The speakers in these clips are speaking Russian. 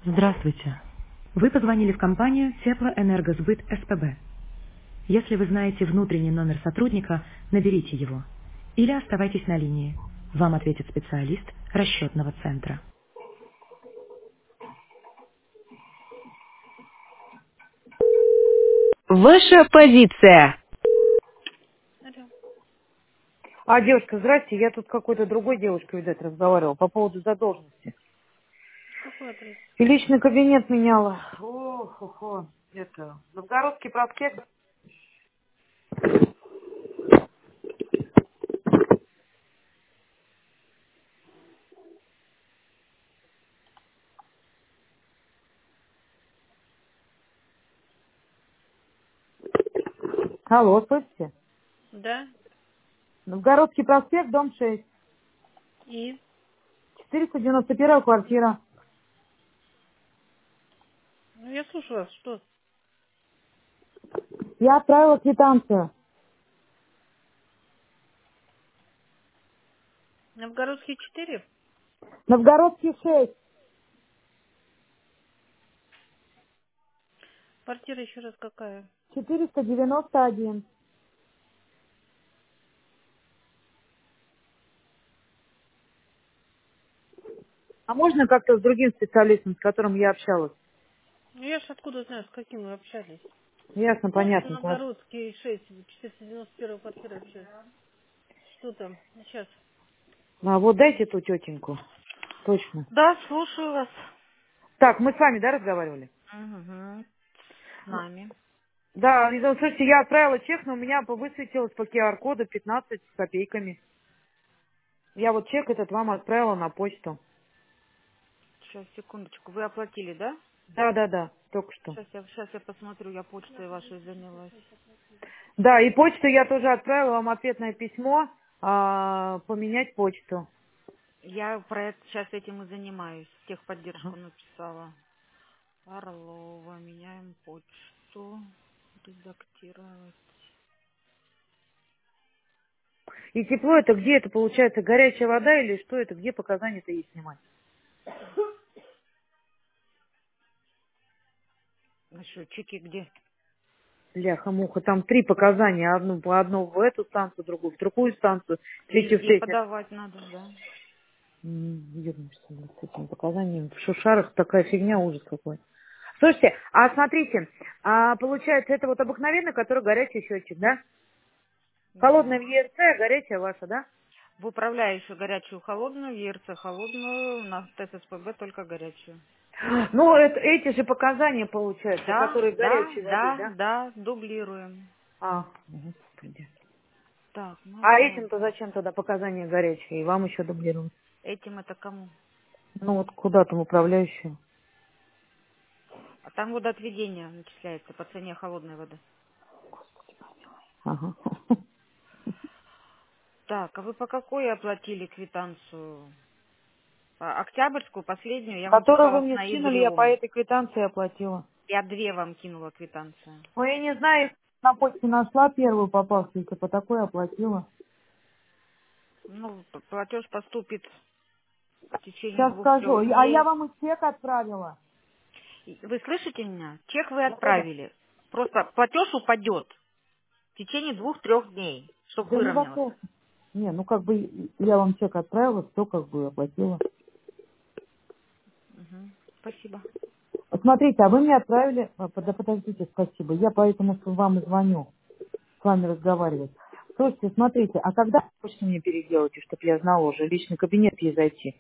Здравствуйте. Вы позвонили в компанию Теплоэнергосбыт СПБ. Если вы знаете внутренний номер сотрудника, наберите его. Или оставайтесь на линии. Вам ответит специалист расчетного центра. Ваша позиция. Алло, Девушка, здрасте, я тут с какой-то другой девушкой, видать, разговаривала по поводу задолженности. какой адрес? И личный кабинет меняла. Ох, это, Новгородский проспект. Алло, слышите? Да, Новгородский проспект, дом 6, и? 491 квартира. Ну, я слушаю вас, что? Я отправила квитанцию. Новгородский 4? Новгородский 6, Квартира еще раз какая? 491. А можно как-то с другим специалистом, с которым я общалась? Ну, я ж откуда знаю, с каким вы общались. Ясно, Помните, понятно. Новгородский 6, 491 квартира вообще? Что там? Сейчас. А вот дайте ту тетеньку. Точно. Да, слушаю вас. Так, мы с вами, да, разговаривали? Угу. С нами. Да, слушайте, я отправила чек, но у меня высветилось по QR-коду 15 с копейками. Я вот чек этот вам отправила на почту. Сейчас, секундочку. Вы оплатили, да? Да, только что. Сейчас я посмотрю, я почтой вашей занялась. Да, и почту я тоже отправила вам ответное письмо, поменять почту. Я про это сейчас этим и занимаюсь. Ага. Техподдержку написала. Орлова, меняем почту. Редактировать. И тепло это где это получается? Горячая вода или что это? Где показания-то есть снимать? А что, чеки где? Бляха-муха, там 3 показания. Одну в эту станцию, другую в другую станцию, третью в Везде третью. подавать надо, да. Ёбнешься, блядь, с этими показаниями. В шушарах такая фигня, ужас какой. Слушайте, а смотрите, получается, это вот обыкновенный, который горячий счетчик, да? Холодная Да. в ЕРЦ, а горячая ваша, да? В управляющую горячую холодную, в ЕРЦ холодную, на ТССПБ только горячую. Ну, эти же показания, получаются, Да, которые да, горячей воды, да, да? да, дублируем. Господи. Так, А можно. этим-то зачем тогда показания горячие? И вам еще дублировать? Этим это кому? Ну, вот куда там управляющую? А там водоотведение начисляется по цене холодной воды. Ага. Так, а вы по какой оплатили квитанцию? Октябрьскую, последнюю, я вам Которую писала вы с мне скинули, я по ноябрем. этой квитанции оплатила. Я две вам кинула квитанцию. Ну, я не знаю, на почте нашла первую попавшуюся, по такой оплатила. Ну, платеж поступит в течение Сейчас скажу. 2-3 А я дней. вам и чек отправила. Вы слышите меня? Чек вы Да. отправили. Просто платеж упадет в течение 2-3 дней, чтобы Да не выровнялся. вопрос. Не, ну как бы я вам чек отправила, все как бы оплатила. Мгм. Спасибо. Смотрите, а вы мне отправили... Да подождите, спасибо. Я поэтому вам и звоню, с вами разговаривать. Слушайте, смотрите, а когда почту мне переделаете, чтобы я знала уже, личный кабинет ей зайти?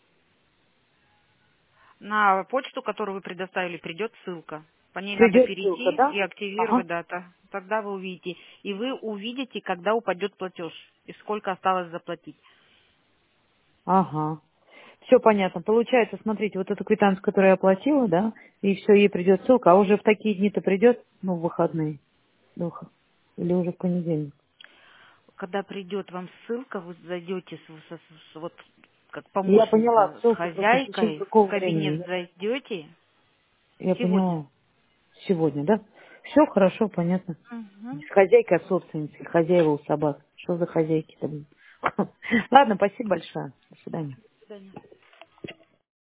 На почту, которую вы предоставили, придет ссылка. По ней надо Придет ссылка, перейти да? и Ага. активировать дата. Тогда вы увидите. И вы увидите, когда упадет платеж и сколько осталось заплатить. Ага. Все понятно. Получается, смотрите, вот эту квитанцию, которую я оплатила, да, и все, ей придет ссылка, а уже в такие дни-то придет, ну, в выходные, или уже в понедельник. Когда придет вам ссылка, вы зайдете вот как Я поняла помощница с ссылку, просто в течение хозяйкой, в какого времени. кабинет зайдете Я сегодня. поняла. Сегодня, да? Все хорошо, понятно. Не Угу. с хозяйкой, а собственницей. Хозяева у собак. Что за хозяйки-то, блин? Ладно, спасибо большое. До свидания. До свидания.